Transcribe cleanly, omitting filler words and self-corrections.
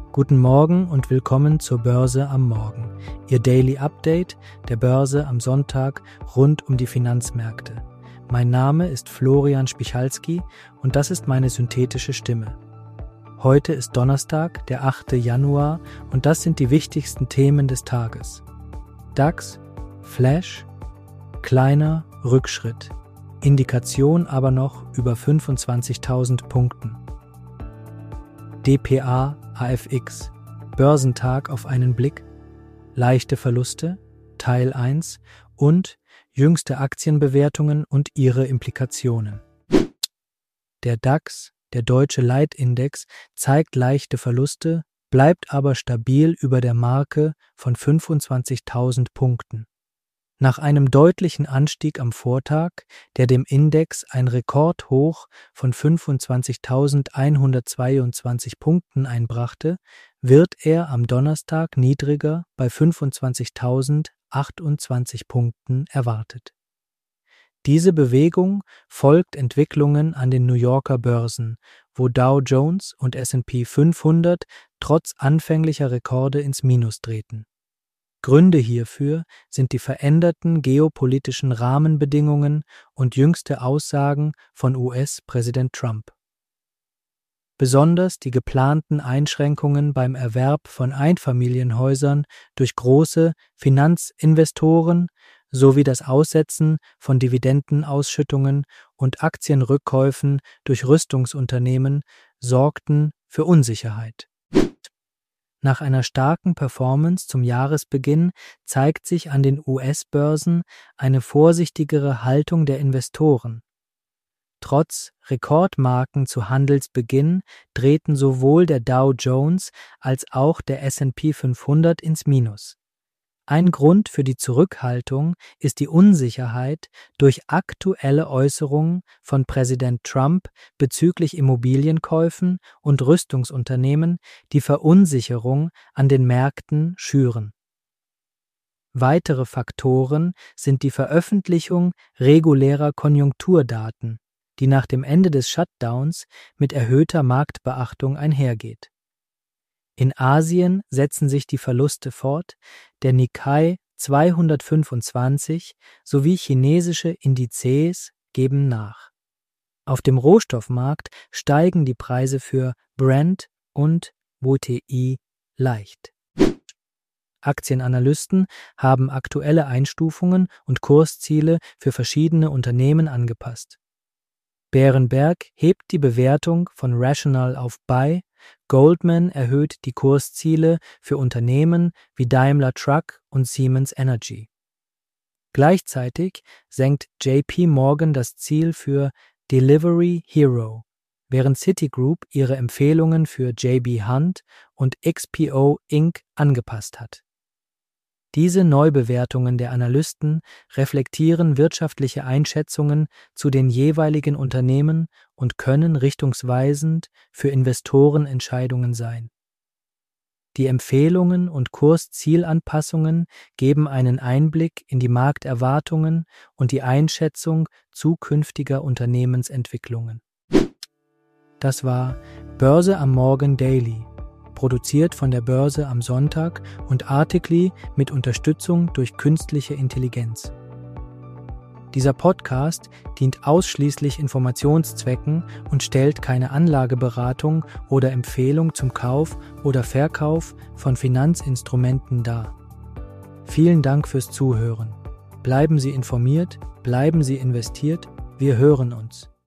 Guten Morgen und willkommen zur Börse am Morgen, Ihr Daily Update der Börse am Sonntag rund um die Finanzmärkte. Mein Name ist Florian Spichalski und das ist meine synthetische Stimme. Heute ist Donnerstag, der 8. Januar und das sind die wichtigsten Themen des Tages. DAX, Flash, kleiner Rückschritt, Indikation aber noch über 25.000 Punkten. dpa AFX, Börsentag auf einen Blick, leichte Verluste, Teil 1 und jüngste Aktienbewertungen und ihre Implikationen. Der DAX, der deutsche Leitindex, zeigt leichte Verluste, bleibt aber stabil über der Marke von 25.000 Punkten. Nach einem deutlichen Anstieg am Vortag, der dem Index ein Rekordhoch von 25.122 Punkten einbrachte, wird er am Donnerstag niedriger bei 25.028 Punkten erwartet. Diese Bewegung folgt Entwicklungen an den New Yorker Börsen, wo Dow Jones und S&P 500 trotz anfänglicher Rekorde ins Minus drehten. Gründe hierfür sind die veränderten geopolitischen Rahmenbedingungen und jüngste Aussagen von US-Präsident Trump. Besonders die geplanten Einschränkungen beim Erwerb von Einfamilienhäusern durch große Finanzinvestoren sowie das Aussetzen von Dividendenausschüttungen und Aktienrückkäufen durch Rüstungsunternehmen sorgten für Unsicherheit. Nach einer starken Performance zum Jahresbeginn zeigt sich an den US-Börsen eine vorsichtigere Haltung der Investoren. Trotz Rekordmarken zu Handelsbeginn drehten sowohl der Dow Jones als auch der S&P 500 ins Minus. Ein Grund für die Zurückhaltung ist die Unsicherheit durch aktuelle Äußerungen von Präsident Trump bezüglich Immobilienkäufen und Rüstungsunternehmen, die Verunsicherung an den Märkten schüren. Weitere Faktoren sind die Veröffentlichung regulärer Konjunkturdaten, die nach dem Ende des Shutdowns mit erhöhter Marktbeachtung einhergeht. In Asien setzen sich die Verluste fort, der Nikkei 225 sowie chinesische Indizes geben nach. Auf dem Rohstoffmarkt steigen die Preise für Brent und WTI leicht. Aktienanalysten haben aktuelle Einstufungen und Kursziele für verschiedene Unternehmen angepasst. Berenberg hebt die Bewertung von Rational auf Buy, Goldman erhöht die Kursziele für Unternehmen wie Daimler Truck und Siemens Energy. Gleichzeitig senkt JP Morgan das Ziel für Delivery Hero, während Citigroup ihre Empfehlungen für JB Hunt und XPO Inc. angepasst hat. Diese Neubewertungen der Analysten reflektieren wirtschaftliche Einschätzungen zu den jeweiligen Unternehmen und können richtungsweisend für Investorenentscheidungen sein. Die Empfehlungen und Kurszielanpassungen geben einen Einblick in die Markterwartungen und die Einschätzung zukünftiger Unternehmensentwicklungen. Das war Börse am Morgen Daily, produziert von der Börse am Sonntag und Articly mit Unterstützung durch künstliche Intelligenz. Dieser Podcast dient ausschließlich Informationszwecken und stellt keine Anlageberatung oder Empfehlung zum Kauf oder Verkauf von Finanzinstrumenten dar. Vielen Dank fürs Zuhören. Bleiben Sie informiert, bleiben Sie investiert, wir hören uns.